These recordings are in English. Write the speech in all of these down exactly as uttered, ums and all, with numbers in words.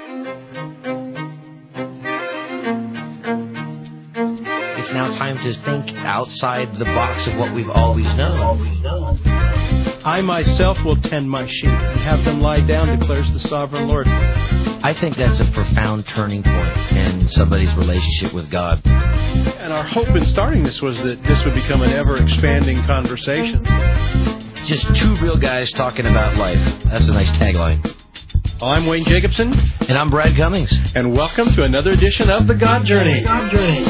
It's now time to think outside the box of what we've always known. I myself will tend my sheep and have them lie down, declares the sovereign Lord. I think that's a profound turning point in somebody's relationship with God. And our hope in starting this was that this would become an ever-expanding conversation. Just two real guys talking about life. That's a nice tagline. I'm Wayne Jacobson. And I'm Brad Cummings. And welcome to another edition of The God Journey. God Journey.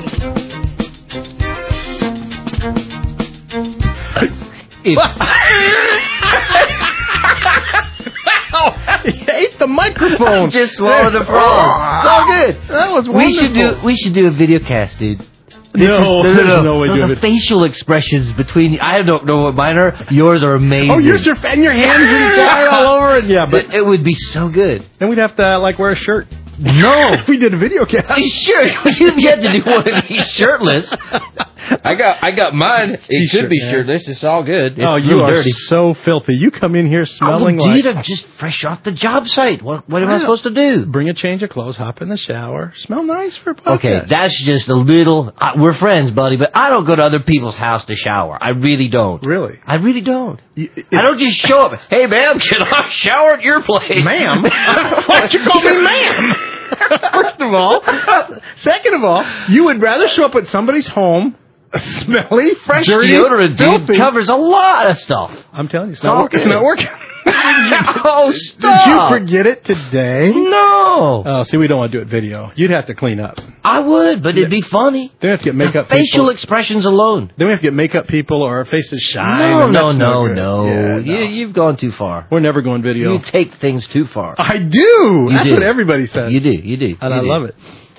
It... He ate the microphone. Just swallowed the frog. It's all good. That was wonderful. We should do. We should do a video cast, dude. This no, is, no, no, there's no, no way to do the it. facial expressions between. I don't know what mine are. Yours are amazing. Oh, yours are and your hands and fly all over it. Yeah, but it, it would be so good. Then we'd have to like wear a shirt. No, if we did a video cast. Sure, you had to do one of these shirtless. I got, I got mine. It T-shirt, should be shirtless. It's all good. It's oh, you are dirty. So filthy. You come in here smelling oh, like. Dude, I'm just fresh off the job site. What, what am I, I supposed to do? Bring a change of clothes, hop in the shower, smell nice for a podcast. Okay, that's just a little. Uh, we're friends, buddy, but I don't go to other people's house to shower. I really don't. Really? I really don't. You, I don't just show up. Hey, ma'am, can I shower at your place? Ma'am? Why'd you call me ma'am? First of all. Second of all, you would rather show up at somebody's home, smelly, fresh, dirty, deodorant, dude, covers a lot of stuff. I'm telling you, it's not, work, it's not working. Oh, stop. Did you forget it today? No. Oh, see, we don't want to do it video. You'd have to clean up. I would, but it'd be funny. Then we have to get makeup Facial people. expressions alone. Then we have to get makeup people or our faces shine. No, no, no, no, no. Yeah, no. You, you've gone too far. We're never going video. You take things too far. I do. You That's do. what everybody says. You do, you do. And you I do. love it.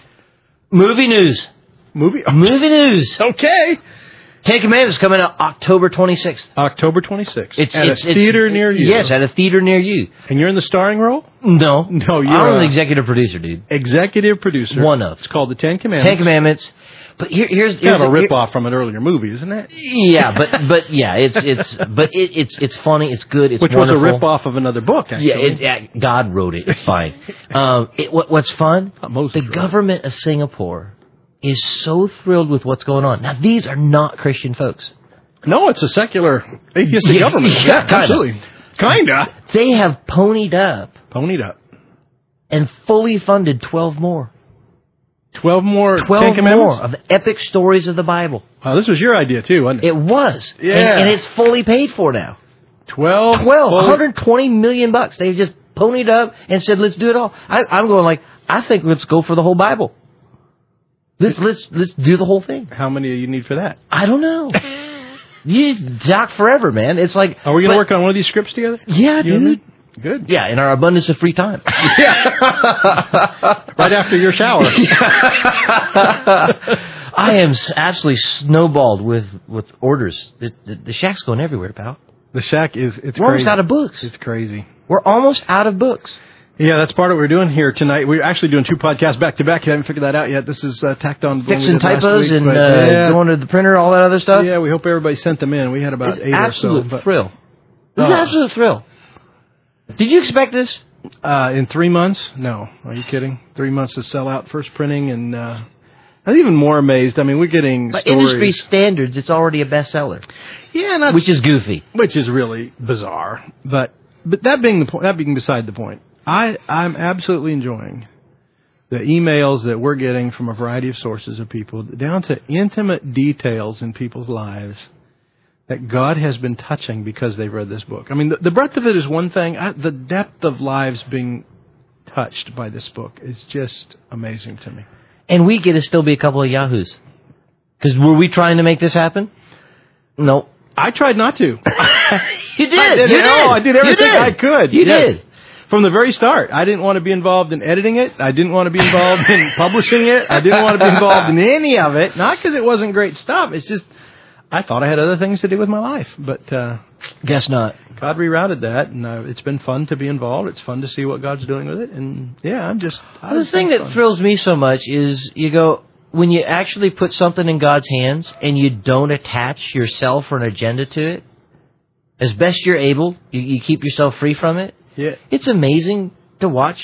Movie news. Movie? Movie news. Okay. Ten Commandments coming out October twenty-sixth. October twenty-sixth. It's at it's, a theater it's, near you. Yes, at a theater near you. And you're in the starring role? No. No, you're I'm a, the executive producer, dude. Executive producer. One of. It's called The Ten Commandments. Ten Commandments. But here, here's, here's kind of a the, rip-off from an earlier movie, isn't it? Yeah, but but yeah, it's it's but it, it's it's funny, it's good, it's Which wonderful. was a rip-off of another book, actually. Yeah, it, yeah God wrote it. It's fine. um, it, what, what's fun? The government of Singapore is so thrilled with what's going on. Now, these are not Christian folks. No, it's a secular atheistic yeah, government. Yeah, yeah kinda. absolutely. Kinda. They have ponied up. Ponied up. And fully funded twelve more. Twelve more Twelve Ten Commandments? more of the epic stories of the Bible. Oh, this was your idea, too, wasn't it? It was. Yeah. And, and it's fully paid for now. Twelve? Twelve. one hundred twenty million bucks. They just ponied up and said, let's do it all. I, I'm going like, I think let's go for the whole Bible. Let's, let's, let's do the whole thing. How many do you need for that? I don't know. You doc forever, man. It's like... Are we going to work on one of these scripts together? Yeah, you dude. Good. Yeah, in our abundance of free time. Yeah. Right after your shower. I am absolutely snowballed with, with orders. The, the, the Shack's going everywhere, pal. The Shack is... It's We're crazy. almost out of books. It's crazy. We're almost out of books. Yeah, that's part of what we're doing here tonight. We're actually doing two podcasts back to back. You haven't figured that out yet. This is uh, tacked on. Fixing typos week, and but, uh, yeah. going to the printer, all that other stuff. Yeah, we hope everybody sent them in. We had about it's eight or so. Absolute but, thrill. It's oh. an absolute thrill. Did you expect this? Uh, in three months? No. Are you kidding? Three months to sell out first printing, and uh, I'm even more amazed. I mean, we're getting By stories. industry standards, it's already a bestseller. Yeah, not, which is goofy. Which is really bizarre. But but that being the point, that being beside the point, I I'm absolutely enjoying the emails that we're getting from a variety of sources of people, down to intimate details in people's lives that God has been touching because they've read this book. I mean, the, the breadth of it is one thing. I, the depth of lives being touched by this book is just amazing to me. And we get to still be a couple of yahoos. Because were we trying to make this happen? No. I tried not to. You did. I did. You did. Oh, I did everything you did. I could. You yes. did. From the very start, I didn't want to be involved in editing it. I didn't want to be involved in publishing it. I didn't want to be involved in any of it. Not because it wasn't great stuff. It's just I thought I had other things to do with my life. But uh, guess not. God rerouted that, and uh, it's been fun to be involved. It's fun to see what God's doing with it. And, yeah, I'm just... Well, the thing that fun. thrills me so much is you go... When you actually put something in God's hands and you don't attach yourself or an agenda to it, as best you're able, you, you keep yourself free from it, yeah. It's amazing to watch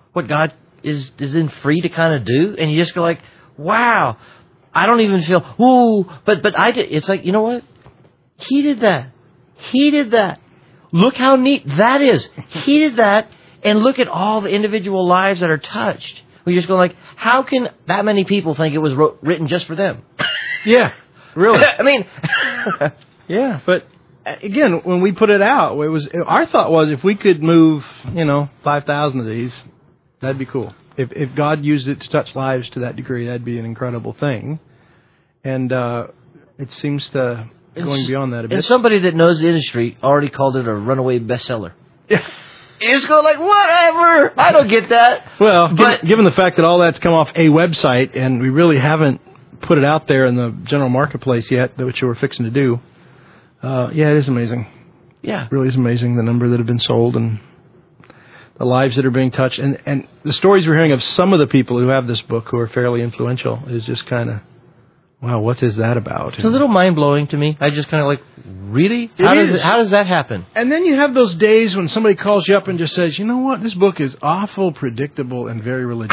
what God is is in free to kind of do, and you just go like, wow, I don't even feel ooh, but but I did. It's like, you know what? He did that. He did that. Look how neat that is. He did that, and look at all the individual lives that are touched. We just go like, how can that many people think it was wrote, written just for them? Yeah, really. I mean, yeah, but again, when we put it out, it was our thought was if we could move, you know, five thousand of these, that'd be cool. If if God used it to touch lives to that degree, that'd be an incredible thing. And uh, it seems to going beyond that a bit. And somebody that knows the industry already called it a runaway bestseller. Yeah. You just go like, whatever. I don't get that. Well, but, given, given the fact that all that's come off a website and we really haven't put it out there in the general marketplace yet, which we're fixing to do, uh, yeah, it is amazing. Yeah. It really is amazing, the number that have been sold and the lives that are being touched. And, and the stories we're hearing of some of the people who have this book who are fairly influential is just kind of, wow, what is that about? It's a little mind-blowing to me. I just kind of like, really? How does, it, how does that happen? And then you have those days when somebody calls you up and just says, you know what, this book is awful, predictable, and very religious.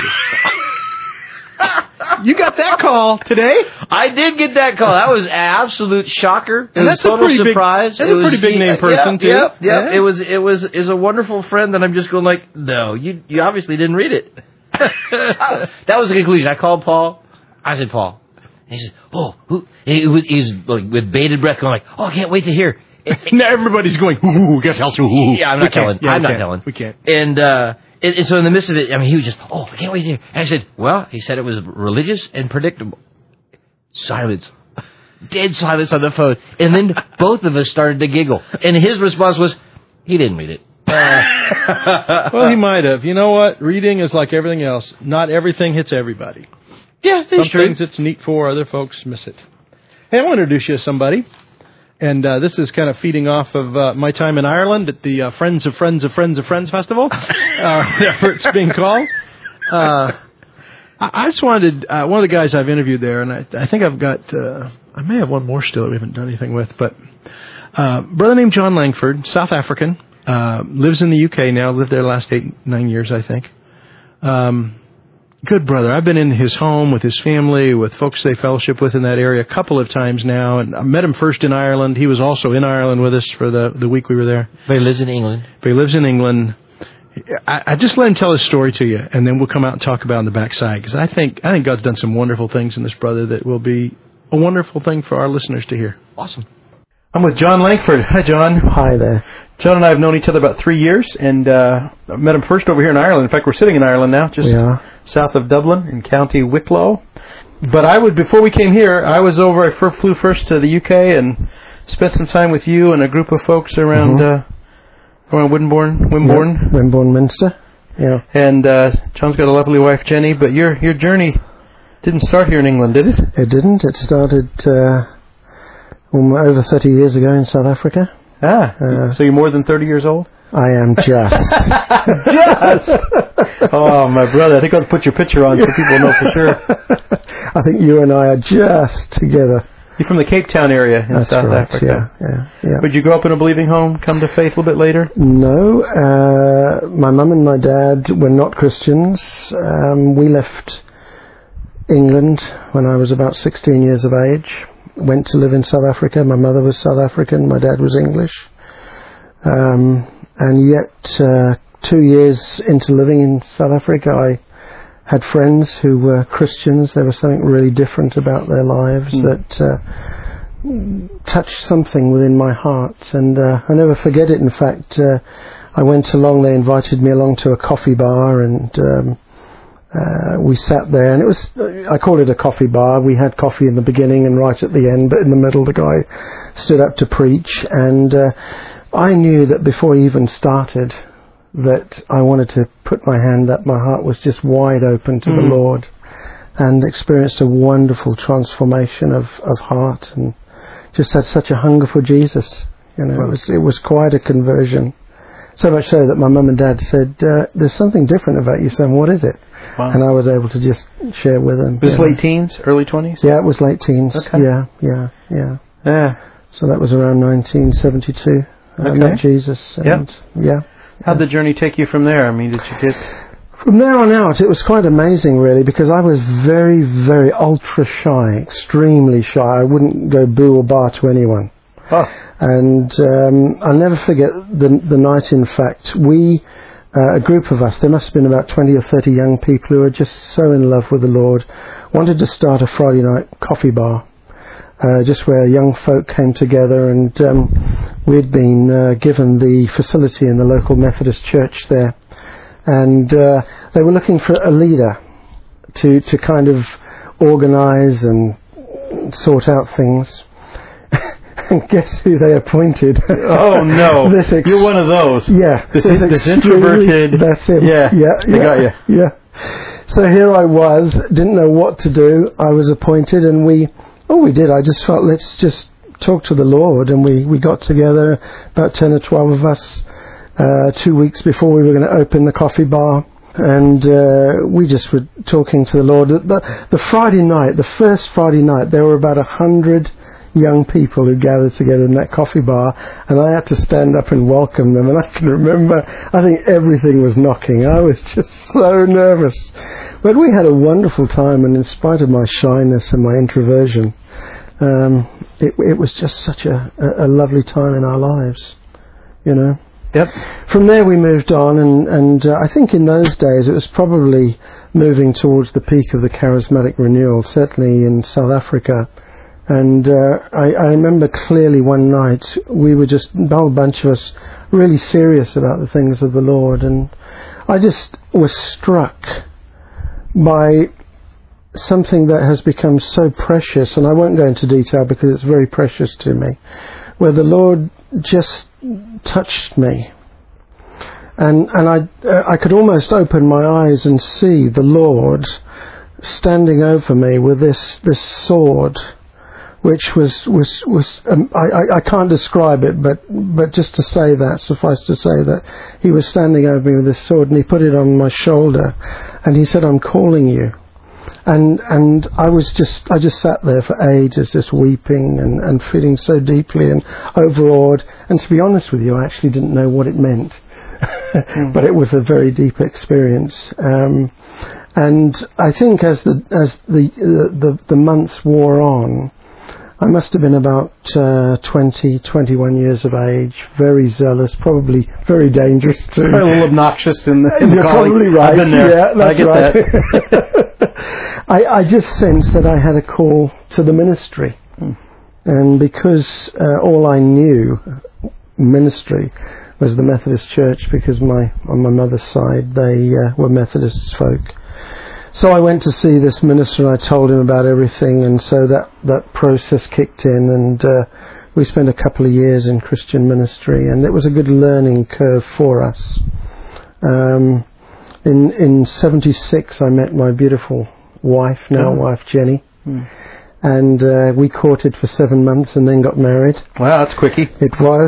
You got that call today? I did get that call. That was an absolute shocker. It and was that's a total pretty surprise. Big, that's it a was, pretty big name person, yeah, too. Yeah, yeah. yeah. It was, it was, it was a wonderful friend that I'm just going like, no, you, you obviously didn't read it. That was the conclusion. I called Paul. I said, Paul. And he says, oh, who? He was, he's like, with bated breath going like, oh, I can't wait to hear. Now everybody's going, ooh, get tell ooh. Yeah, I'm not telling. Yeah, I'm not can't. telling. We can't. And, uh, and, and so in the midst of it, I mean, he was just, oh, I can't wait to hear. And I said, well, he said it was religious and predictable. Silence. Dead silence on the phone. And then both of us started to giggle. And his response was, he didn't read it. Uh, well, he might have. You know what? Reading is like everything else. Not everything hits everybody. Yeah, that's Some true. things it's neat for, other folks miss it. Hey, I want to introduce you to somebody. And uh, this is kind of feeding off of uh, my time in Ireland at the uh, Friends of Friends of Friends of Friends Festival, uh, whatever it's being called. Uh, I, I just wanted, uh, one of the guys I've interviewed there, and I, I think I've got, uh, I may have one more still that we haven't done anything with, but uh, brother named John Langford, South African, uh, lives in the U K now, lived there the last eight, nine years, I think. Um Good brother. I've been in his home with his family, with folks they fellowship with in that area a couple of times now. And I met him first in Ireland. He was also in Ireland with us for the, the week we were there. But he lives in England. But he lives in England. I, I just let him tell his story to you, and then we'll come out and talk about it on the backside. Because I think, I think God's done some wonderful things in this brother that will be a wonderful thing for our listeners to hear. Awesome. I'm with John Langford. Hi, John. Hi there. John and I have known each other about three years, and uh, I met him first over here in Ireland. In fact, we're sitting in Ireland now, just south of Dublin in County Wicklow. But I was before we came here, I was over. I flew first to the U K and spent some time with you and a group of folks around mm-hmm. uh, around Wimborne, Wimborne, yep. Wimborne, Minster. Yeah. And uh, John's got a lovely wife, Jenny. But your your journey didn't start here in England, did it? It didn't. It started uh, over thirty years ago in South Africa. Ah, uh, so you're more than thirty years old? I am just. Just? Oh, my brother, I think I'll put your picture on so people know for sure. I think you and I are just together. You're from the Cape Town area in That's South correct, Africa. Yeah, yeah, yeah. Would you grow up in a believing home, come to faith a little bit later? No. Uh, my mum and my dad were not Christians. Um, we left England when I was about sixteen years of age. Went to live in South Africa. My mother was South African. My dad was English. Um, and yet, uh, two years into living in South Africa, I had friends who were Christians. There was something really different about their lives mm. that uh, touched something within my heart. And uh, I never forget it. In fact, uh, I went along. They invited me along to a coffee bar, and um, Uh, we sat there, and it was, I call it a coffee bar. We had coffee in the beginning and right at the end, but in the middle the guy stood up to preach, and uh, I knew that before he even started that I wanted to put my hand up. My heart was just wide open to mm. the Lord, and experienced a wonderful transformation of, of heart, and just had such a hunger for Jesus. You know, wow. it was it was quite a conversion. So much so that my mum and dad said, uh, there's something different about you, son. What is it? Wow. And I was able to just share with them. Was this late teens, early twenties? Yeah, it was late teens. Okay. Yeah, yeah, yeah. Yeah. So that was around nineteen seventy-two. I okay. met Jesus. And yep. Yeah. How'd the journey take you from there? I mean, did you get... from there on out, it was quite amazing, really, because I was very, very ultra shy, extremely shy. I wouldn't go boo or bar to anyone. Oh. And um, I'll never forget the the night, in fact, we, uh, a group of us, there must have been about twenty or thirty young people who were just so in love with the Lord, wanted to start a Friday night coffee bar, uh, just where young folk came together, and um, we'd been uh, given the facility in the local Methodist church there, and uh, they were looking for a leader to, to kind of organise and sort out things. And guess who they appointed? Oh no! this ex- You're one of those. Yeah, this, this, this introverted. That's it. Yeah, yeah, I yeah, got you. Yeah. So here I was, didn't know what to do. I was appointed, and we, oh, we did. I just felt let's just talk to the Lord, and we, we got together, about ten or twelve of us, uh, two weeks before we were going to open the coffee bar. And uh, we just were talking to the Lord. The, the Friday night, the first Friday night, there were about a hundred young people who gathered together in that coffee bar, and I had to stand up and welcome them. And I can remember, I think everything was knocking. I was just so nervous. But we had a wonderful time, and in spite of my shyness and my introversion, um, it, it was just such a, a, a lovely time in our lives, you know. Yep. From there we moved on, and, and uh, I think in those days it was probably moving towards the peak of the charismatic renewal, certainly in South Africa. And uh, I, I remember clearly one night we were just, a whole bunch of us, really serious about the things of the Lord, and I just was struck by something that has become so precious, and I won't go into detail because it's very precious to me, where the Lord just touched me, and and I uh, I could almost open my eyes and see the Lord standing over me with this this sword, which was was was um, I, I can't describe it, but but just to say that, suffice to say that he was standing over me with this sword, and he put it on my shoulder, and he said, "I'm calling you." And and I was just I just sat there for ages, just weeping and, and feeling so deeply and overawed. And to be honest with you, I actually didn't know what it meant, mm. but it was a very deep experience. Um, and I think as the as the uh, the the months wore on, I must have been about uh, twenty, twenty-one years of age, very zealous, probably very dangerous too. Probably a little obnoxious in the, in You're the probably right. I've been there. Yeah, that's I get right. that. I, I just sensed that I had a call to the ministry. Mm. And because uh, all I knew, ministry, was the Methodist Church, because my on my mother's side they uh, were Methodist folk. So I went to see this minister, and I told him about everything, and so that, that process kicked in, and uh, we spent a couple of years in Christian ministry, and it was a good learning curve for us. Um, in in seventy-six, I met my beautiful wife, now oh. wife Jenny, mm. and uh, we courted for seven months and then got married. Wow, that's quickie. It was.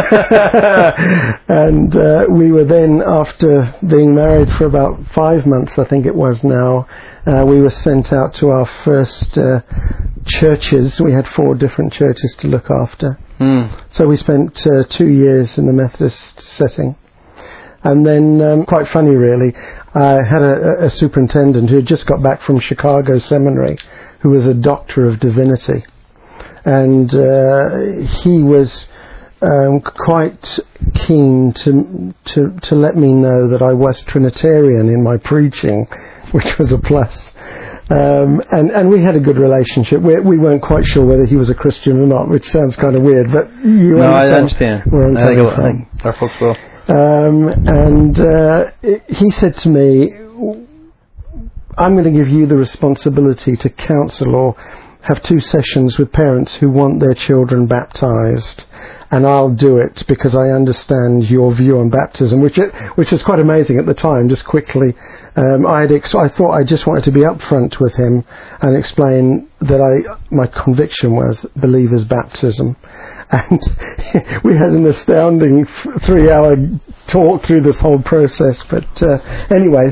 And uh, we were then, after being married for about five months, I think it was now, uh, we were sent out to our first uh, churches. We had four different churches to look after. Mm. So we spent uh, two years in the Methodist setting. And then, um, quite funny really, I had a, a superintendent who had just got back from Chicago Seminary, who was a doctor of divinity. And uh, he was um, quite keen to, to to let me know that I was Trinitarian in my preaching, which was a plus. Um, and, and we had a good relationship. We, we weren't quite sure whether he was a Christian or not, which sounds kind of weird, but you no, understand. I understand. Where I think, it, I think our folks will. Um, and uh, he said to me, I'm going to give you the responsibility to counsel or have two sessions with parents who want their children baptized, and I'll do it because I understand your view on baptism, which it, which was quite amazing at the time. Just quickly, um, I had ex- I thought I just wanted to be upfront with him and explain that I my conviction was believers' baptism, and we had an astounding f- three-hour talk through this whole process. But uh, anyway.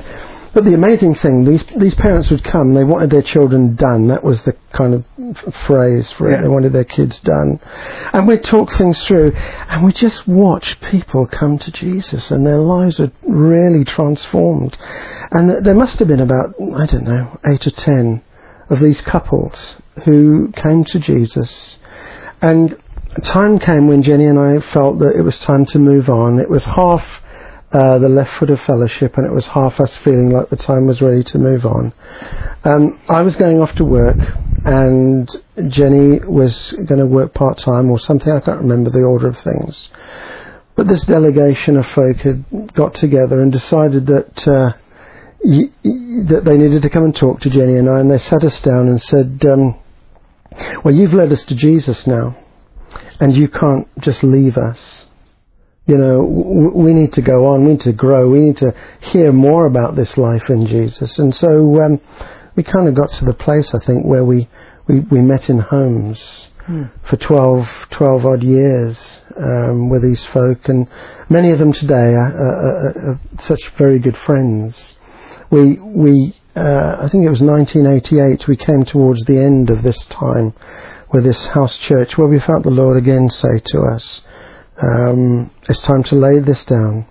but the amazing thing, these these parents would come, they wanted their children done. That was the kind of f- phrase for it. Yeah. They wanted their kids done. And we'd talk things through, and we just watch people come to Jesus, and their lives are really transformed. And th- there must have been about, I don't know, eight or ten of these couples who came to Jesus. And a time came when Jenny and I felt that it was time to move on. It was half uh, the left foot of fellowship, and it was half us feeling like the time was ready to move on. Um, I was going off to work, and Jenny was going to work part-time or something. I can't remember the order of things. But this delegation of folk had got together and decided that uh, y- y- that they needed to come and talk to Jenny and I, and they sat us down and said, um, well, you've led us to Jesus now, and you can't just leave us. You know, w- we need to go on, we need to grow, we need to hear more about this life in Jesus. And so um, we kind of got to the place, I think, where we, we, we met in homes hmm. for twelve, twelve odd years um, with these folk, and many of them today are, are, are such very good friends. We, we uh, I think it was nineteen eighty-eight, we came towards the end of this time with this house church, where we felt the Lord again say to us, um, it's time to lay this down.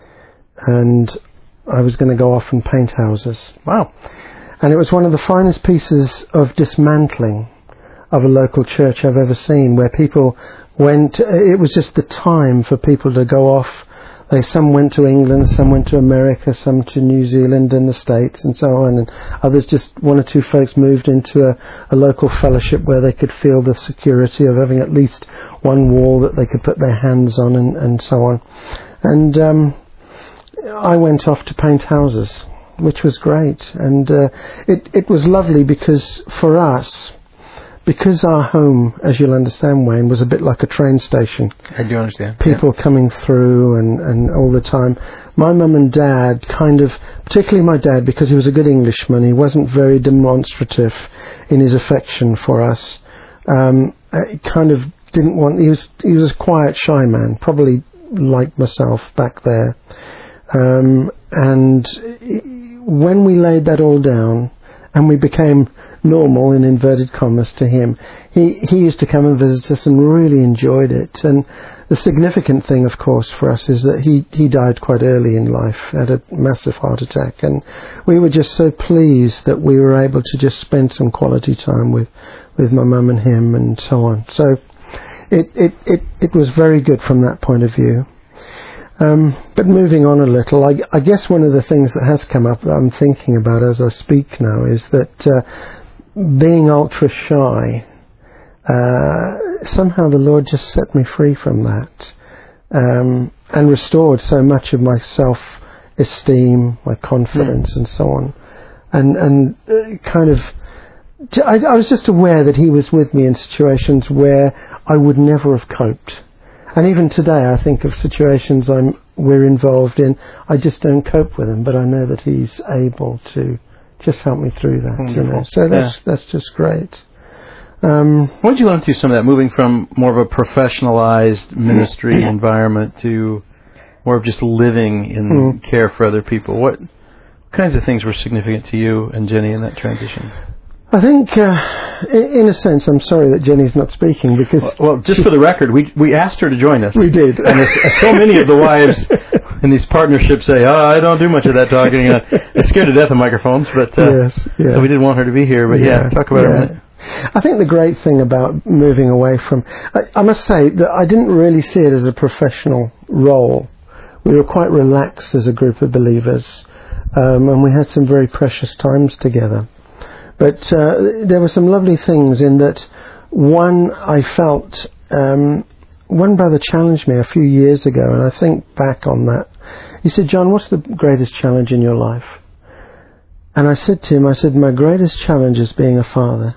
And I was going to go off and paint houses. Wow. And it was one of the finest pieces of dismantling of a local church I've ever seen, where people went, it was just the time for people to go off. They, some went to England, some went to America, some to New Zealand and the States and so on, and others, just one or two folks, moved into a, a local fellowship where they could feel the security of having at least one wall that they could put their hands on, and, and so on. And um, I went off to paint houses, which was great, and uh, it, it was lovely because for us, because our home, as you'll understand, Wayne, was a bit like a train station. I do understand. People yeah. coming through and, and all the time. My mum and dad kind of, particularly my dad, because he was a good Englishman, he wasn't very demonstrative in his affection for us. Um, he kind of didn't want, he was, he was a quiet, shy man, probably like myself back there. Um, and when we laid that all down, and we became normal, in inverted commas, to him, He he used to come and visit us and really enjoyed it. And the significant thing, of course, for us is that he, he died quite early in life, had a massive heart attack. And we were just so pleased that we were able to just spend some quality time with, with my mum and him and so on. So it, it, it, it was very good from that point of view. Um, but moving on a little, I, I guess one of the things that has come up that I'm thinking about as I speak now is that uh, being ultra shy, uh, somehow the Lord just set me free from that, um, and restored so much of my self-esteem, my confidence, mm. and so on, and and uh, kind of. I, I was just aware that He was with me in situations where I would never have coped. And even today, I think of situations I'm we're involved in. I just don't cope with them, but I know that He's able to just help me through that. Wonderful. You know, so that's yeah. that's just great. Um, what did you learn through some of that, moving from more of a professionalized ministry environment to more of just living in mm. care for other people? What kinds of things were significant to you and Jenny in that transition? I think, uh, in a sense, I'm sorry that Jenny's not speaking because... Well, well just she, for the record, we we asked her to join us. We did. And as, as so many of the wives in these partnerships say, oh, I don't do much of that talking. They're scared to death of microphones, but uh, yes, yeah. so we didn't want her to be here. But yeah, yeah talk about yeah. it. I think the great thing about moving away from... I, I must say that I didn't really see it as a professional role. We were quite relaxed as a group of believers, um, and we had some very precious times together. But uh, there were some lovely things in that. One, I felt, um, one brother challenged me a few years ago, and I think back on that. He said, John, what's the greatest challenge in your life? And I said to him, I said, my greatest challenge is being a father.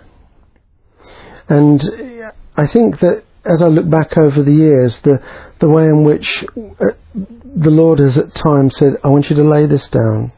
And I think that as I look back over the years, the, the way in which uh, the Lord has at times said, I want you to lay this down.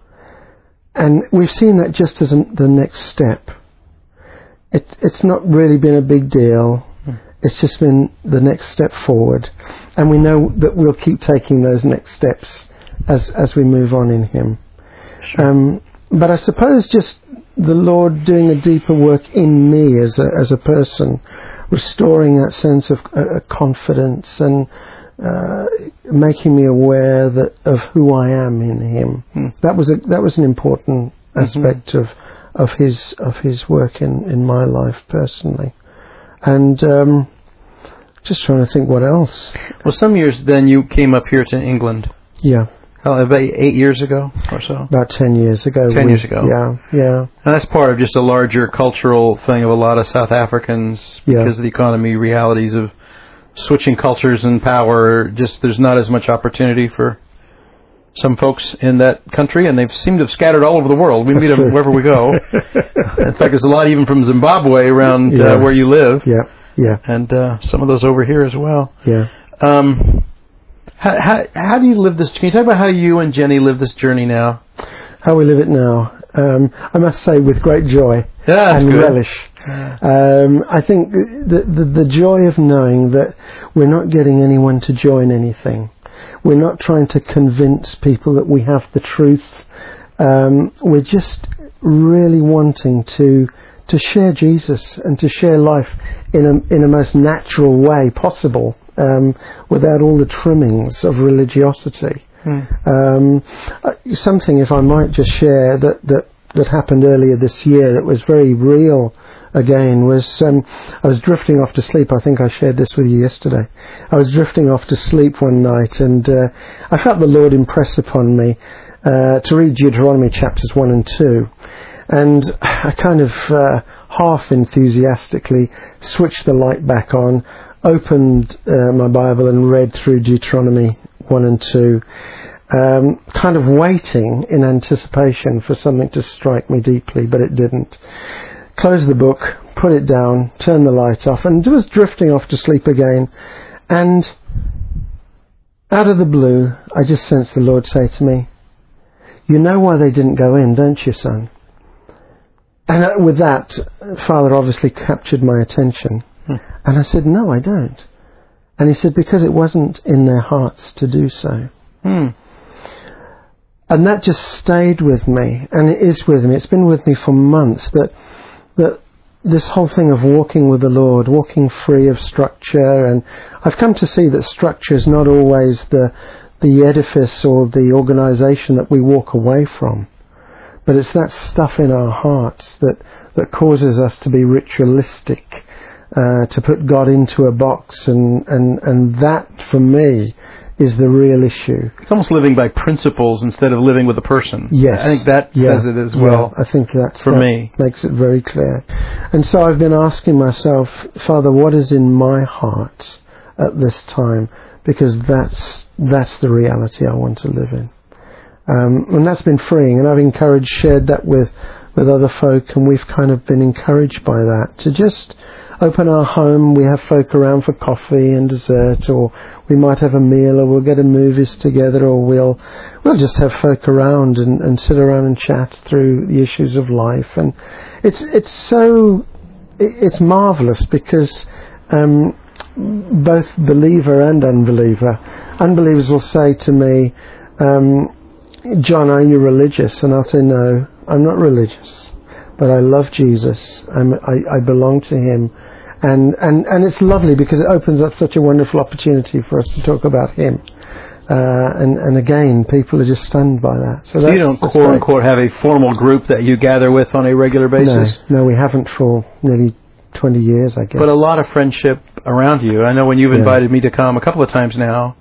And we've seen that just as a, the next step. It, it's not really been a big deal. Mm. It's just been the next step forward. And we know that we'll keep taking those next steps as, as we move on in Him. Sure. Um, but I suppose just the Lord doing a deeper work in me as a, as a person, restoring that sense of uh, confidence and uh, making me aware that of who I am in Him. Hmm. That was a, that was an important aspect mm-hmm. of of His of His work in, in my life personally. And um, just trying to think what else. Well, some years then you came up here to England. Yeah. How, about eight years ago or so? About ten years ago. Ten we, years ago. Yeah, yeah. And that's part of just a larger cultural thing of a lot of South Africans because yeah. of the economy realities of switching cultures and power. Just there's not as much opportunity for some folks in that country, and they seem to have scattered all over the world. We That's meet them true. wherever we go. In fact, there's a lot even from Zimbabwe around yes. uh, where you live. Yeah, yeah. And uh, some of those over here as well. Yeah. Um, how, how, how do you live this? Can you talk about how you and Jenny live this journey now? How we live it now. Um, I must say, with great joy yeah, and good. relish. Yeah. Um, I think the, the the joy of knowing that we're not getting anyone to join anything. We're not trying to convince people that we have the truth. Um, we're just really wanting to to share Jesus and to share life in a in a most natural way possible, um, without all the trimmings of religiosity. Mm. Um, uh, something, if I might just share, that, that, that happened earlier this year that was very real again was um, I was drifting off to sleep. I think I shared this with you yesterday. I was drifting off to sleep one night, and uh, I felt the Lord impress upon me uh, to read Deuteronomy chapters one and two. And I kind of uh, half enthusiastically switched the light back on, opened uh, my Bible and read through Deuteronomy one and two, um, kind of waiting in anticipation for something to strike me deeply, but it didn't. Closed the book, put it down, turned the light off, and was drifting off to sleep again. And out of the blue, I just sensed the Lord say to me, "You know why they didn't go in, don't you, son?" And uh, with that, Father obviously captured my attention. Hmm. And I said, "No, I don't." And he said, "Because it wasn't in their hearts to do so." Hmm. And that just stayed with me, and it is with me. It's been with me for months, that that this whole thing of walking with the Lord, walking free of structure, and I've come to see that structure is not always the the edifice or the organisation that we walk away from, but it's that stuff in our hearts that, that causes us to be ritualistic, uh, to put God into a box, and, and, and that, for me, is the real issue. It's almost living by principles instead of living with a person. Yes. I think that yeah. says it as well. Yeah, I think that's, for that me. makes it very clear. And so I've been asking myself, Father, what is in my heart at this time? Because that's that's the reality I want to live in. Um, and that's been freeing, and I've encouraged, shared that with, with other folk, and we've kind of been encouraged by that, to just open our home. We have folk around for coffee and dessert, or we might have a meal, or we'll go to movies together, or we'll we'll just have folk around and, and sit around and chat through the issues of life. And it's it's so it's marvellous, because um, both believer and unbeliever, unbelievers will say to me, um, "John, are you religious?" And I'll say, "No, I'm not religious, but I love Jesus. I'm, I, I belong to Him." And, and, and it's lovely, because it opens up such a wonderful opportunity for us to talk about Him. Uh, and, and again, people are just stunned by that. So, so that's, you don't, that's quote great. unquote, have a formal group that you gather with on a regular basis? No, no, we haven't for nearly twenty years, I guess. But a lot of friendship around you. I know when you've Yeah. invited me to come a couple of times now,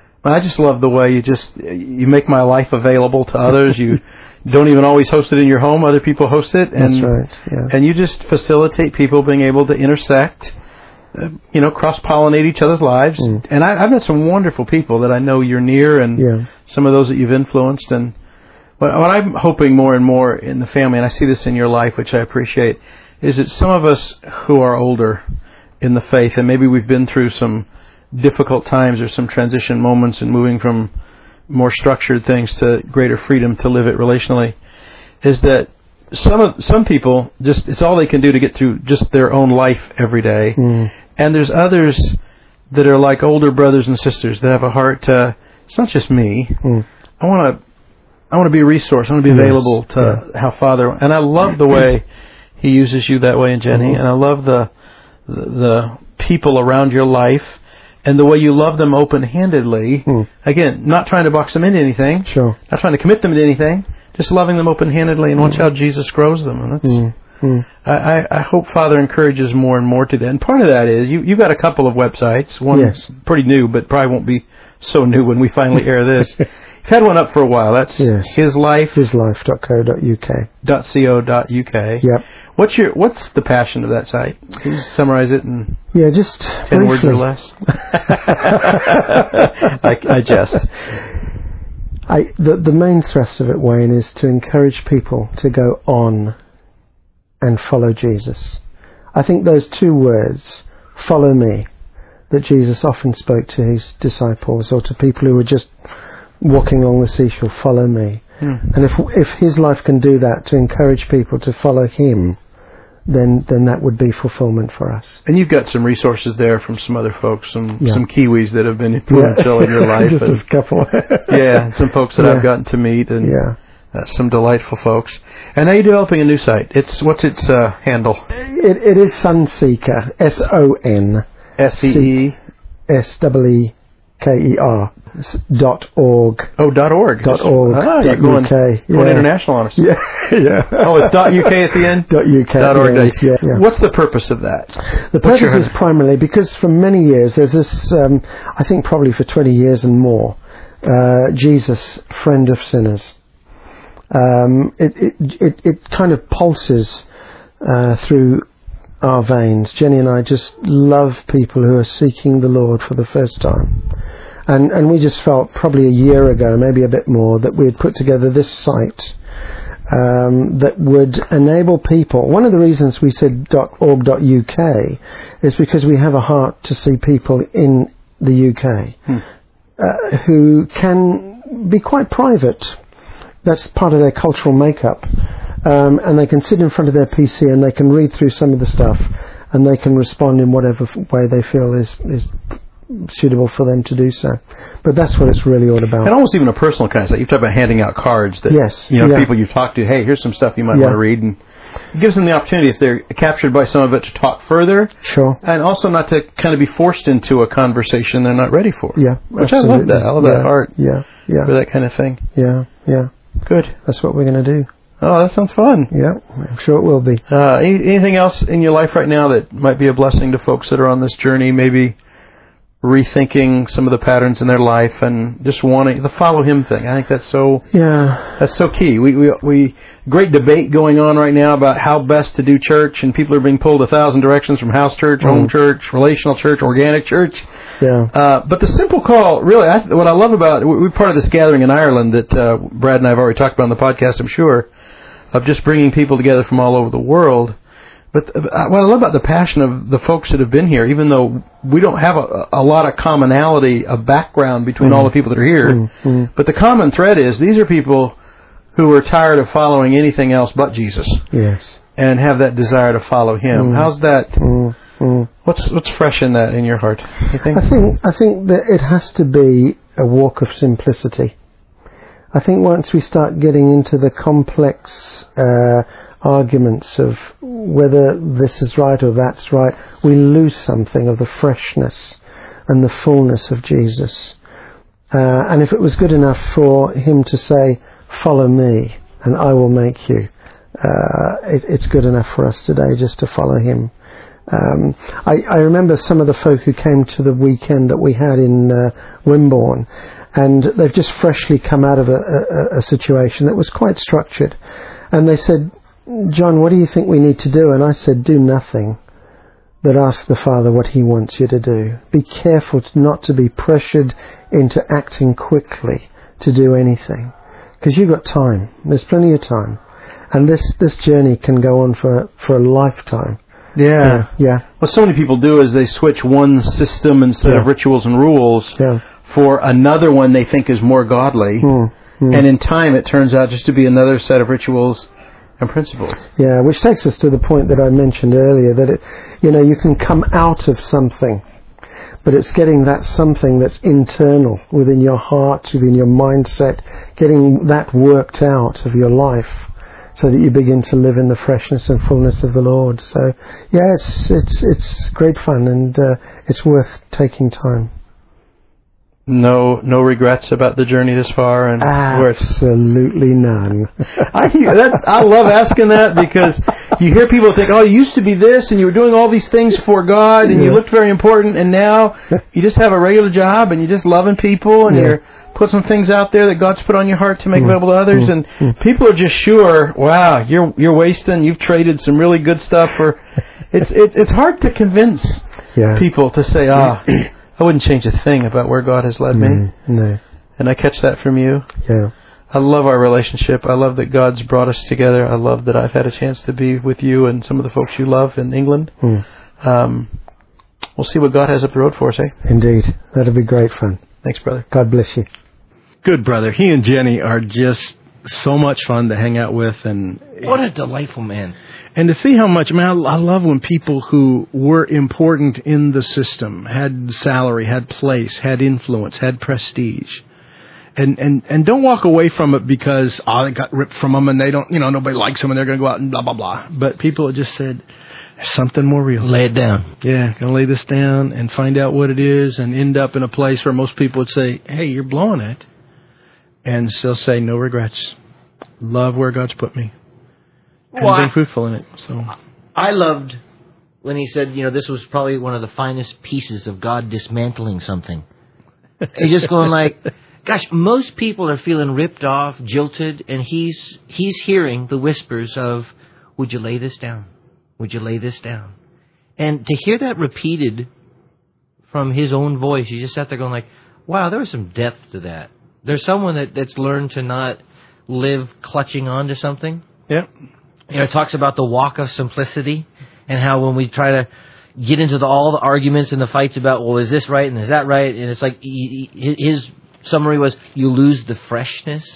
I just love the way you just, you make my life available to others. You don't even always host it in your home. Other people host it. And, That's right, yeah. And you just facilitate people being able to intersect, uh, you know, cross-pollinate each other's lives. Mm. And I, I've met some wonderful people that I know you're near, and Yeah. some of those that you've influenced. And what, what I'm hoping more and more in the family, and I see this in your life, which I appreciate, is that some of us who are older in the faith, and maybe we've been through some difficult times or some transition moments and moving from more structured things to greater freedom to live it relationally, is that some of some people just, it's all they can do to get through just their own life every day. Mm. And there's others that are like older brothers and sisters that have a heart to, it's not just me. Mm. I want to I want to be a resource. I want to be Yes. available to Yeah. how Father. And I love the way He uses you that way, and Jenny. Mm-hmm. And I love the, the the people around your life, and the way you love them open-handedly. Mm. Again, not trying to box them into anything. Sure. Not trying to commit them to anything. Just loving them open-handedly, and watch how Jesus grows them. And that's. Mm. Mm. I, I I hope Father encourages more and more to that. And part of that is you you've got a couple of websites. One's Yes. pretty new, but probably won't be so new when we finally air this. You've had one up for a while. That's Yes. his life his life dot co dot U K. dot co dot U K. Yep. What's your What's the passion of that site? Can you summarize it in Yeah, just ten words briefly. or less? I, I jest. I, the, the main thrust of it, Wayne, is to encourage people to go on and follow Jesus. I think those two words, follow me, that Jesus often spoke to his disciples or to people who were just walking along the seashore, follow me. Hmm. And if if his life can do that, to encourage people to follow him, then then that would be fulfillment for us. And you've got some resources there from some other folks, some Yeah. some Kiwis that have been influential in your life. Just and, a couple. yeah, and some folks that Yeah. I've gotten to meet, and Yeah. uh, some delightful folks. And now you're developing a new site. It's what's its uh, handle? It, it is Sunseeker, S O N S E E. S E E K E R dot org. Oh, dot org. Dot org. Ah, you're dot going, UK. going Yeah. international on us. Yeah, yeah. Oh, it's dot U K at the end? Dot UK. Dot org. Yes, yeah, yeah. What's the purpose of that? The What's your- purpose is primarily because for many years there's this, um, I think probably for twenty years and more, uh, Jesus, friend of sinners. Um, it, it, it, it kind of pulses uh, through our veins. Jenny and I just love people who are seeking the Lord for the first time. And and we just felt probably a year ago, maybe a bit more, that we had put together this site um, that would enable people. One of the reasons we said .org dot U K is because we have a heart to see people in the U K Hmm. uh, who can be quite private. That's part of their cultural makeup. Um, and they can sit in front of their P C and they can read through some of the stuff and they can respond in whatever way they feel is is suitable for them to do so. But that's what it's really all about. And almost even a personal kind of site. You've talked about handing out cards that, Yes, you know, yeah. people you've talked to, hey, here's some stuff you might Yeah. want to read. And it gives them the opportunity, if they're captured by some of it, to talk further. Sure. And also not to kind of be forced into a conversation they're not ready for. Yeah. Which I love that. I love yeah, that heart Yeah. Yeah. for that kind of thing. Yeah. Yeah. Good. That's what we're going to do. Oh, that sounds fun. Yeah. I'm sure it will be. Uh, any, anything else in your life right now that might be a blessing to folks that are on this journey, maybe rethinking some of the patterns in their life and just wanting the follow him thing? I think that's so Yeah. that's so key. We we we great debate going on right now about how best to do church, and people are being pulled a thousand directions from house church, home Mm. church, relational church, organic church. Yeah. Uh, but the simple call, really, I, what I love about we- we're part of this gathering in Ireland that uh, Brad and I have already talked about on the podcast, I'm sure, of just bringing people together from all over the world. But uh, what I love about the passion of the folks that have been here, even though we don't have a, a lot of commonality of background between Mm. all the people that are here, Mm, mm. but the common thread is these are people who are tired of following anything else but Jesus Yes. and have that desire to follow Him. Mm. How's that? Mm, mm. What's what's fresh in that in your heart? You think? I think I think that it has to be a walk of simplicity. I think once we start getting into the complex uh, arguments of whether this is right or that's right, we lose something of the freshness and the fullness of Jesus. Uh, and if it was good enough for him to say, follow me and I will make you, uh, it, it's good enough for us today just to follow him. Um, I, I remember some of the folk who came to the weekend that we had in uh, Wimborne, and they've just freshly come out of a, a, a situation that was quite structured. And they said, John, what do you think we need to do? And I said, do nothing, but ask the Father what he wants you to do. Be careful to not to be pressured into acting quickly to do anything, because you've got time. There's plenty of time. And this, this journey can go on for, for a lifetime. Yeah. Yeah. What so many people do is they switch one system and set Yeah. of rituals and rules Yeah. for another one they think is more godly. Mm, mm. And in time it turns out just to be another set of rituals and principles. Yeah, which takes us to the point that I mentioned earlier, that it, you know, you can come out of something, but it's getting that something that's internal within your heart, within your mindset, getting that worked out of your life, so that you begin to live in the freshness and fullness of the Lord. So, yeah, it's it's it's great fun, and uh, it's worth taking time. No, no regrets about the journey this far, and absolutely none. I hear that. I love asking that, because you hear people think, "Oh, you used to be this, and you were doing all these things for God, and yeah. you looked very important, and now you just have a regular job, and you're just loving people, and yeah. you're put some things out there that God's put on your heart to make mm. available to others." Mm. And mm. people are just sure, "Wow, you're you're wasting. You've traded some really good stuff for." It's it's it's hard to convince yeah. people to say, "Ah." Oh, I wouldn't change a thing about where God has led me. No, no. And I catch that from you. Yeah. I love our relationship. I love that God's brought us together. I love that I've had a chance to be with you and some of the folks you love in England. Mm. Um, we'll see what God has up the road for us, eh? Indeed. That'll be great fun. Thanks, brother. God bless you. Good, brother. He and Jenny are just so much fun to hang out with. And what a delightful man. And to see how much, man, I love when people who were important in the system, had salary, had place, had influence, had prestige, and and and don't walk away from it because, oh, they got ripped from them and they don't, you know, nobody likes them and they're going to go out and blah, blah, blah. But people just said, there's something more real. Lay it down. Yeah, going to lay this down and find out what it is and end up in a place where most people would say, hey, you're blowing it. And still say, no regrets. Love where God's put me. And well, being fruitful in it. So I loved when he said, you know, this was probably one of the finest pieces of God dismantling something. He's just going like, gosh, most people are feeling ripped off, jilted, and he's he's hearing the whispers of, would you lay this down? Would you lay this down? And to hear that repeated from his own voice, you just sat there going like, wow, there was some depth to that. There's someone that, that's learned to not live clutching on to something. Yep. You know, it talks about the walk of simplicity and how when we try to get into the, all the arguments and the fights about, well, is this right and is that right? And it's like he, he, his summary was, you lose the freshness.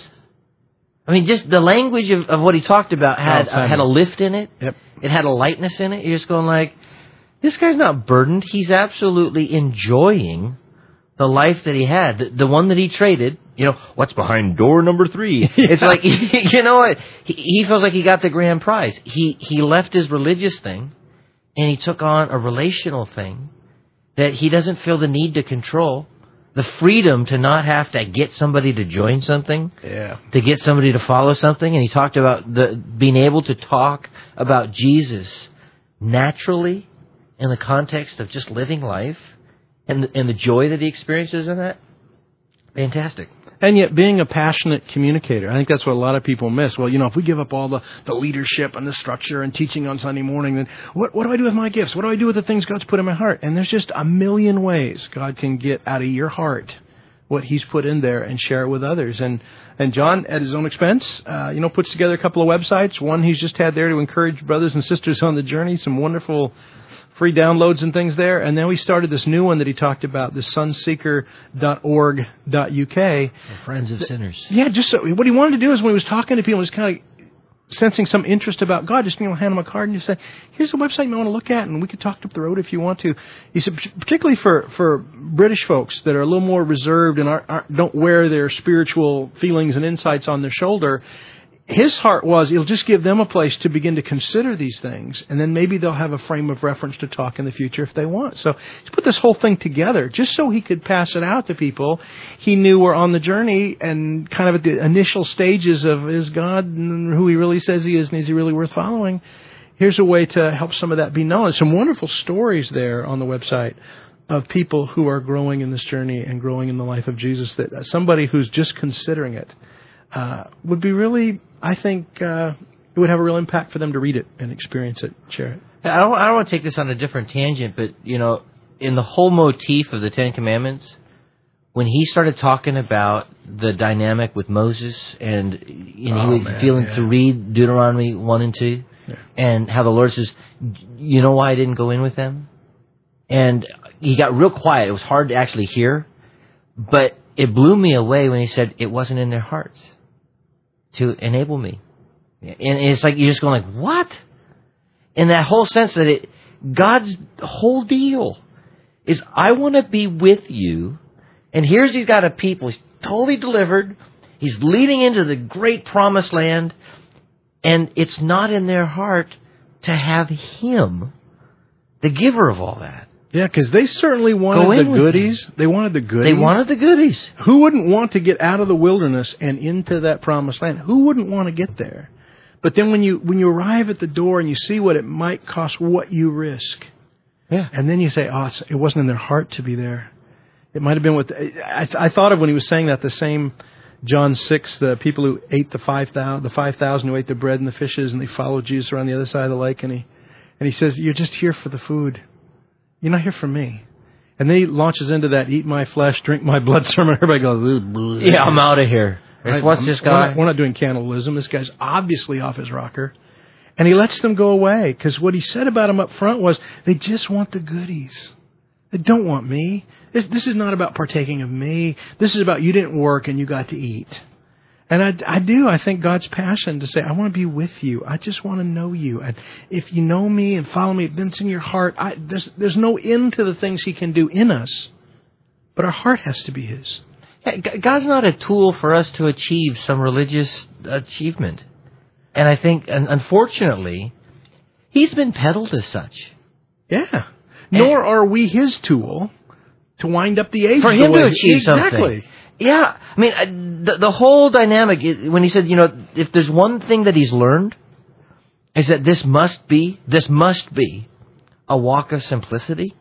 I mean, just the language of, of what he talked about had uh, had a lift in it. Yep. It had a lightness in it. You're just going like, this guy's not burdened. He's absolutely enjoying the life that he had, the, the one that he traded. You know, what's behind door number three? Yeah. It's like, you know what? He, he feels like he got the grand prize. He he left his religious thing, and he took on a relational thing that he doesn't feel the need to control. The freedom to not have to get somebody to join something, yeah. to get somebody to follow something. And he talked about the being able to talk about Jesus naturally in the context of just living life and the, and the joy that he experiences in that. Fantastic. And yet being a passionate communicator. I think that's what a lot of people miss. Well, you know, if we give up all the, the leadership and the structure and teaching on Sunday morning, then what, what do I do with my gifts? What do I do with the things God's put in my heart? And there's just a million ways God can get out of your heart what He's put in there and share it with others. And and John, at his own expense, uh, you know, puts together a couple of websites. One he's just had there to encourage brothers and sisters on the journey. Some wonderful free downloads and things there. And then we started this new one that he talked about, the sunseeker dot org dot U K. Friends of Sinners. Yeah, just so, what he wanted to do is when he was talking to people, he was kind of sensing some interest about God, just, you know, hand them a card and just say, here's the website you want to look at, and we could talk up the road if you want to. He said, particularly for, for British folks that are a little more reserved and aren't, aren't, don't wear their spiritual feelings and insights on their shoulder, his heart was, it'll just give them a place to begin to consider these things, and then maybe they'll have a frame of reference to talk in the future if they want. So he's put this whole thing together just so he could pass it out to people he knew were on the journey and kind of at the initial stages of, is God who He really says He is, and is He really worth following? Here's a way to help some of that be known. Some wonderful stories there on the website of people who are growing in this journey and growing in the life of Jesus, that somebody who's just considering it uh, would be really... I think uh, it would have a real impact for them to read it and experience it, share it. I don't, I don't want to take this on a different tangent, but, you know, in the whole motif of the Ten Commandments, when he started talking about the dynamic with Moses and, and oh, he was man, feeling yeah. to read Deuteronomy one and two, yeah. and how the Lord says, you know why I didn't go in with them? And he got real quiet. It was hard to actually hear, but it blew me away when he said it wasn't in their hearts to enable me. And it's like, you're just going like, what? In that whole sense that it, God's whole deal is I want to be with you. And here's he's got a people. He's totally delivered. He's leading into the great promised land. And it's not in their heart to have him, the giver of all that. Yeah, because they certainly wanted the goodies. They wanted the goodies. They wanted the goodies. Who wouldn't want to get out of the wilderness and into that promised land? Who wouldn't want to get there? But then when you when you arrive at the door and you see what it might cost, what you risk, yeah, and then you say, "Oh, it's, it wasn't in their heart to be there." It might have been what I, I thought of when he was saying that. The same John six, the people who ate the five thousand, the five thousand who ate the bread and the fishes, and they followed Jesus around the other side of the lake, and he and he says, "You're just here for the food. You're not here for me." And then he launches into that "eat my flesh, drink my blood" sermon. Everybody goes, "Yeah, I'm out of here." Right? What's this guy? We're not, we're not doing cannibalism. This guy's obviously off his rocker. And he lets them go away because what he said about them up front was they just want the goodies. They don't want me. This, this is not about partaking of me. This is about you didn't work and you got to eat. And I, I do. I think God's passion to say, I want to be with you. I just want to know you. And if you know me and follow me, then it's in your heart. I, there's, there's no end to the things he can do in us. But our heart has to be his. Yeah, God's not a tool for us to achieve some religious achievement. And I think, unfortunately, he's been peddled as such. Yeah. Nor are we his tool to wind up the age. For him to achieve exactly. something. Yeah. I mean, the, the whole dynamic, when he said, you know, if there's one thing that he's learned, is that this must be, this must be a walk of simplicity.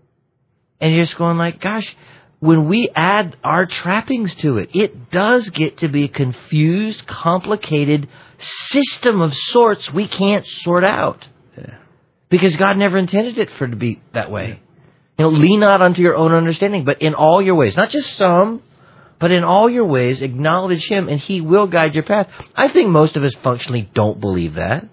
And you're just going like, gosh, when we add our trappings to it, it does get to be a confused, complicated system of sorts we can't sort out. Yeah. Because God never intended it for it to be that way. You know, lean not unto your own understanding, but in all your ways, not just some, but in all your ways, acknowledge him and he will guide your path. I think most of us functionally don't believe that.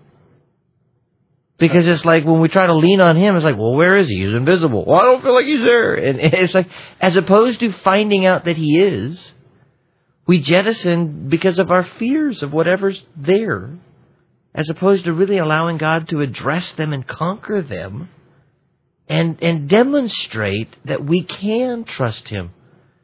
Because it's like when we try to lean on him, it's like, well, where is he? He's invisible. Well, I don't feel like he's there. And it's like, as opposed to finding out that he is, we jettison because of our fears of whatever's there, as opposed to really allowing God to address them and conquer them and, and demonstrate that we can trust him.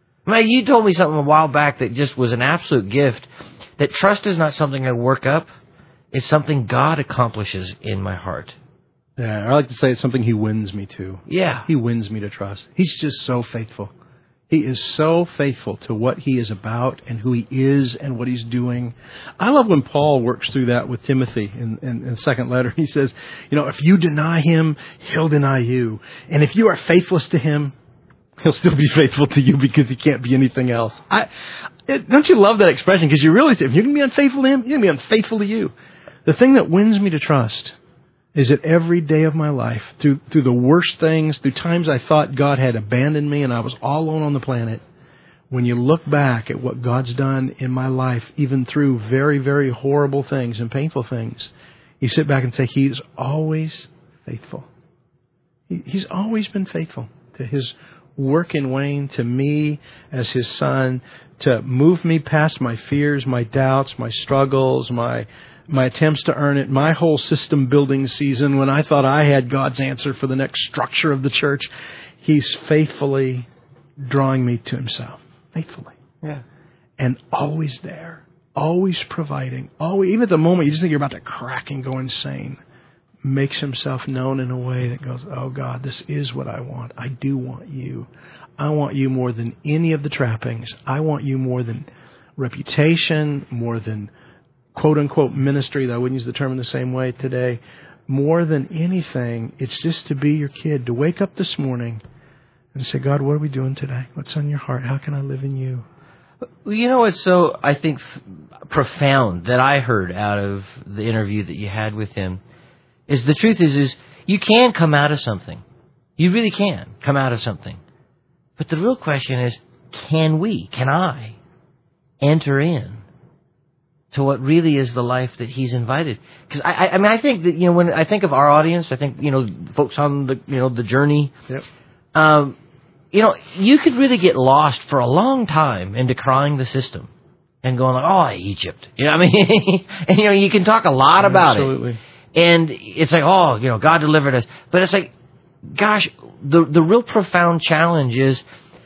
I mean, you told me something a while back that just was an absolute gift, that trust is not something I work up. It's something God accomplishes in my heart. Yeah, I like to say it's something he wins me to. Yeah. He wins me to trust. He's just so faithful. He is so faithful to what he is about and who he is and what he's doing. I love when Paul works through that with Timothy in, in, in the second letter. He says, you know, if you deny him, he'll deny you. And if you are faithless to him, he'll still be faithful to you because he can't be anything else. I it, Don't you love that expression? Because you realize if you're going to be unfaithful to him, you're going to be unfaithful to you. The thing that wins me to trust is that every day of my life, through through the worst things, through times I thought God had abandoned me and I was all alone on the planet, when you look back at what God's done in my life, even through very, very horrible things and painful things, you sit back and say, he's always faithful. He, he's always been faithful to his work in Wayne, to me as his son, to move me past my fears, my doubts, my struggles, my my attempts to earn it, my whole system building season when I thought I had God's answer for the next structure of the church. He's faithfully drawing me to himself. Faithfully. Yeah. And always there. Always providing. Always, even at the moment you just think you're about to crack and go insane, makes himself known in a way that goes, oh God, this is what I want. I do want you. I want you more than any of the trappings. I want you more than reputation, more than quote-unquote ministry, though I wouldn't use the term in the same way today. More than anything, it's just to be your kid, to wake up this morning and say, God, what are we doing today? What's on your heart? How can I live in you? Well, you know what's so, I think, f- profound that I heard out of the interview that you had with him is the truth is, is you can come out of something. You really can come out of something. But the real question is, can we, can I enter in to what really is the life that he's invited? Because I, I, I mean, I think that, you know, when I think of our audience, I think, you know, folks on the, you know, the journey, Yep. um, you know, you could really get lost for a long time in decrying the system and going like, oh, Egypt. You know what I mean? And, you know, you can talk a lot about Absolutely. it. And it's like, oh, you know, God delivered us. But it's like, gosh, the the real profound challenge is,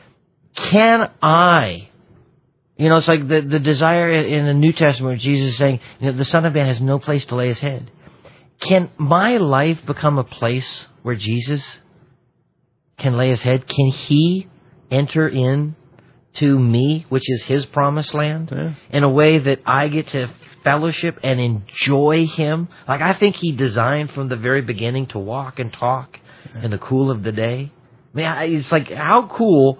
can I? You know, it's like the, the desire in the New Testament where Jesus is saying, you know, the Son of Man has no place to lay his head. Can my life become a place where Jesus can lay his head? Can he enter in to me, which is his promised land, yeah. in a way that I get to fellowship and enjoy him? Like, I think he designed from the very beginning to walk and talk yeah. in the cool of the day. I mean, it's like, how cool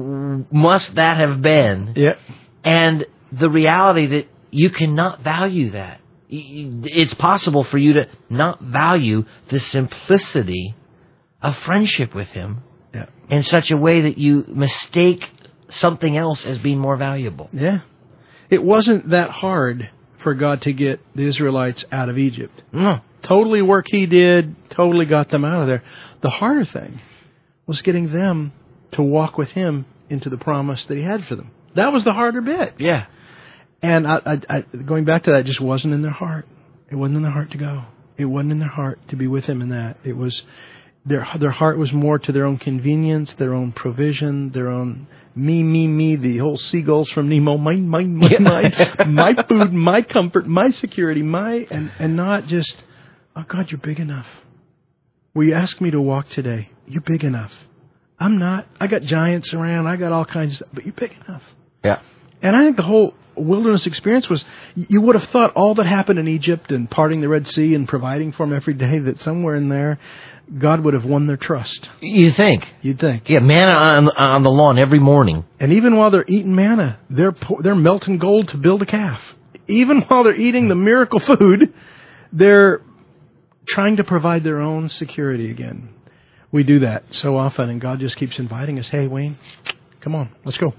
must that have been? Yeah. And the reality that you cannot value that. It's possible for you to not value the simplicity of friendship with him yeah. in such a way that you mistake something else as being more valuable. Yeah. It wasn't that hard for God to get the Israelites out of Egypt. No. Totally work he did, totally got them out of there. The harder thing was getting them to walk with him into the promise that he had for them. That was the harder bit. Yeah. And I, I, I, going back to that, it just wasn't in their heart. It wasn't in their heart to go. It wasn't in their heart to be with him in that. It was their their heart was more to their own convenience, their own provision, their own me, me, me, the whole seagulls from Nemo, mine, mine, mine, yeah. mine, my food, my comfort, my security, my, and, and not just, oh God, you're big enough. Will you ask me to walk today? You're big enough. I'm not. I got giants around. I got all kinds of stuff, but you're big enough. Yeah. And I think the whole wilderness experience was, you would have thought all that happened in Egypt and parting the Red Sea and providing for them every day, that somewhere in there, God would have won their trust. You think? You'd think. Yeah, manna on, on the lawn every morning. And even while they're eating manna, they're they're melting gold to build a calf. Even while they're eating the miracle food, they're trying to provide their own security again. We do that so often, and God just keeps inviting us, hey, Wayne, come on, let's go.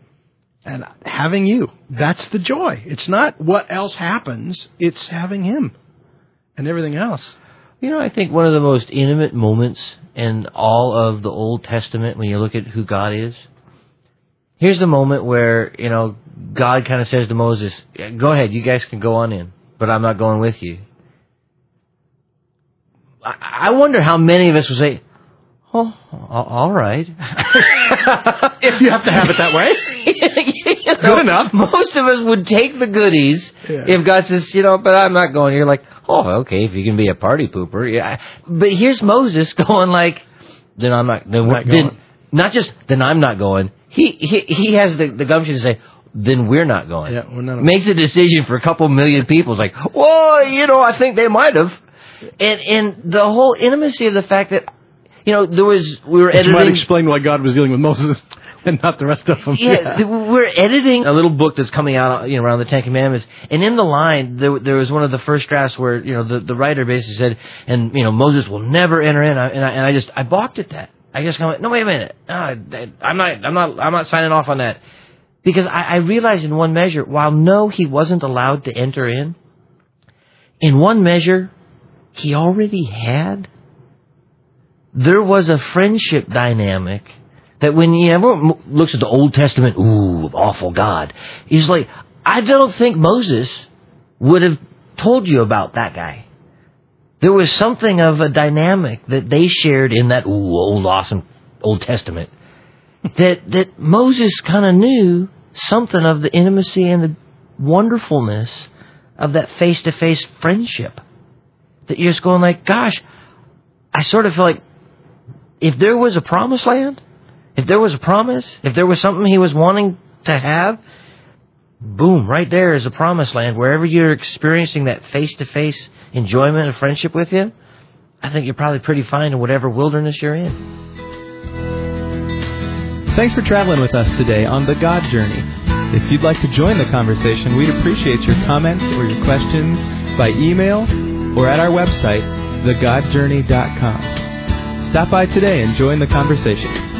And having you, that's the joy. It's not what else happens, it's having him and everything else. You know, I think one of the most intimate moments in all of the Old Testament, when you look at who God is, here's the moment where, you know, God kind of says to Moses, go ahead, you guys can go on in, but I'm not going with you. I wonder how many of us would say, oh, all right. If you have to have it that way. You know, good enough. Most of us would take the goodies yeah. if God says, you know, but I'm not going. You're like, oh, okay, if you can be a party pooper. Yeah. But here's Moses going like, then I'm not, then, not, then not just, then I'm not going. He he, he has the, the gumption to say, then we're not going. Yeah, we're not. Makes a decision for a couple million people. It's like, well, you know, I think they might have. And and the whole intimacy of the fact that, you know, there was, we were editing. You might explain why God was dealing with Moses and not the rest of them. Yeah, yeah, we're editing a little book that's coming out, you know, around the Ten Commandments. And in the line, there, there was one of the first drafts where, you know, the, the writer basically said, and, you know, Moses will never enter in. I, and, I, and I just, I balked at that. I just went, no, wait a minute. No, I'm not, I'm not, I'm not signing off on that. Because I, I realized in one measure, while no, he wasn't allowed to enter in, in one measure, he already had. There was a friendship dynamic that when you ever looks at the Old Testament, ooh, awful God, he's like, I don't think Moses would have told you about that guy. There was something of a dynamic that they shared in that ooh, old, awesome Old Testament that, that Moses kind of knew something of the intimacy and the wonderfulness of that face-to-face friendship. That you're just going like, gosh, I sort of feel like if there was a promised land, if there was a promise, if there was something he was wanting to have, boom, right there is a promised land. Wherever you're experiencing that face-to-face enjoyment of friendship with him, I think you're probably pretty fine in whatever wilderness you're in. Thanks for traveling with us today on The God Journey. If you'd like to join the conversation, we'd appreciate your comments or your questions by email or at our website, the god journey dot com. Stop by today and join the conversation.